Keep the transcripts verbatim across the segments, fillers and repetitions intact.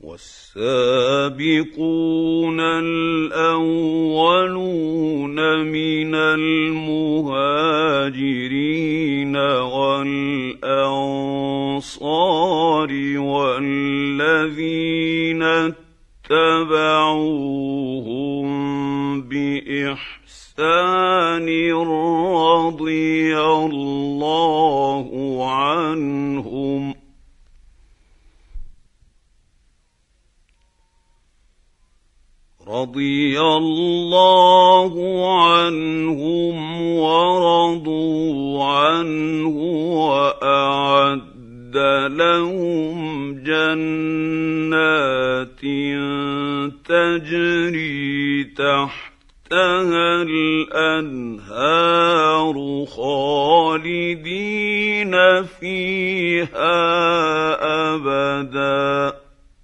والسابقون الأولون من المهاجرين والأنصار والذين اتبعوهم بإحسان رضي الله عنهم رضي الله عنهم ورضوا عنه وأعد لهم جنات تجري تحتها الأنهار خالدين فيها أبداً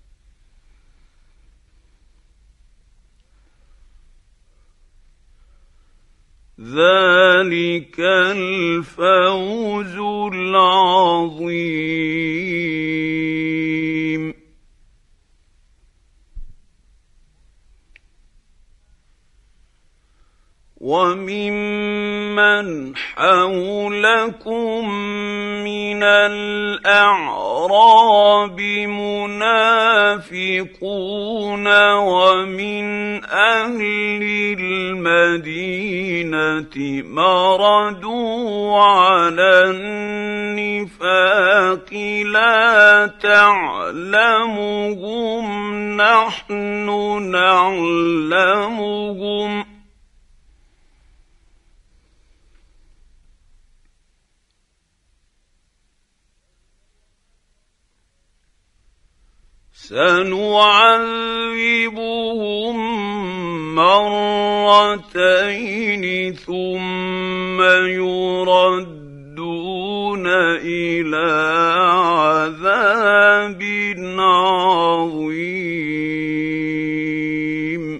ذلك الفوز العظيم. وممن حولكم من الأعراب منافقون ومن أهل المدينة مردوا على النفاق لا تعلمهم نحن نعلمهم سنعذبهم مرتين ثم يردون إلى عذاب عظيم.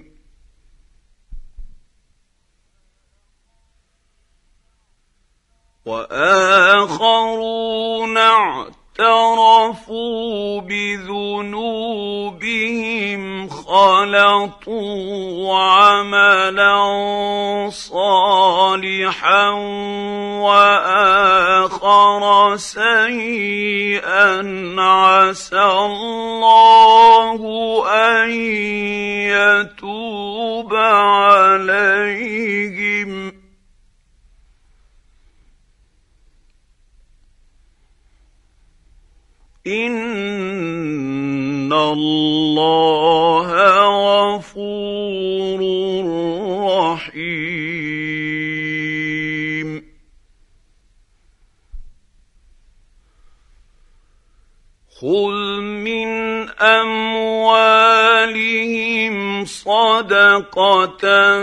وآخرون اعترفوا بذنوبهم خلطوا عملا صالحا وآخر سيئا عسى الله أن يتوب عليهم إن الله غفور رحيم. خذ من أموالهم صدقة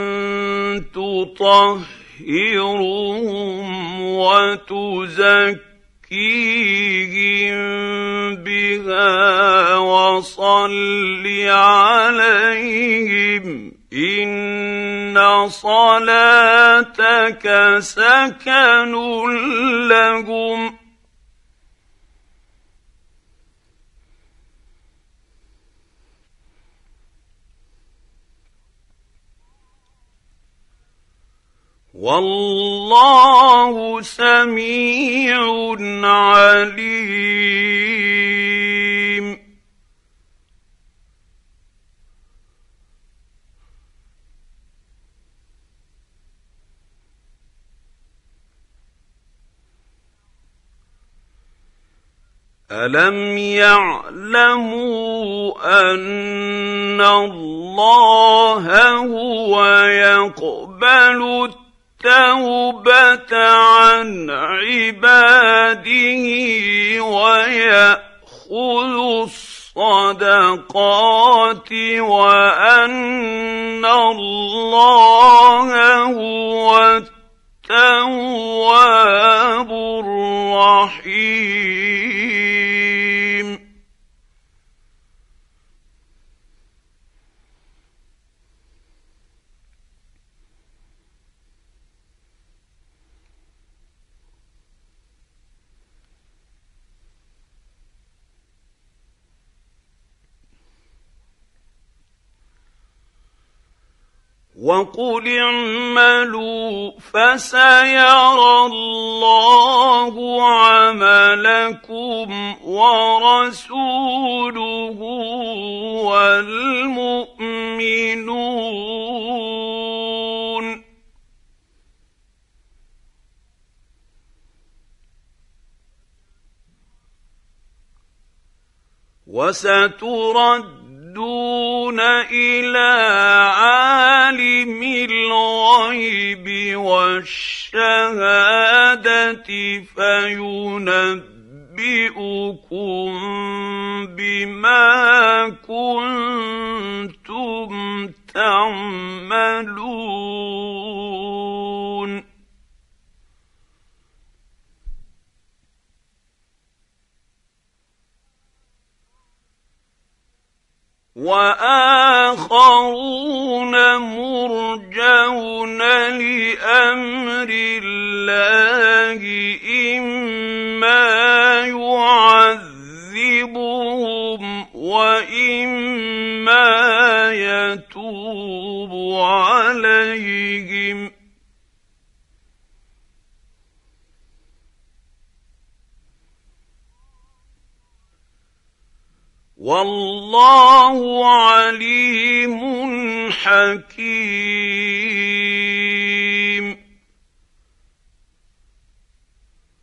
تطهرهم وتزكيهم بها وصل عليهم إن صلاتك سكن لهم والله سميع عليم. ألم يعلموا أن الله هو يقبل التوبة عن عباده ويأخذ الصدقات وأن الله هو التواب الرحيم. وقل اعملوا فسيرى الله عملكم ورسوله والمؤمنون وستردون إلى عالم الغيب والشهادة فينبئكم بما كنتم تعملون وآخرون مرجون لأمر الله إما يعذبهم وإما يتوب عليهم والله عليم حكيم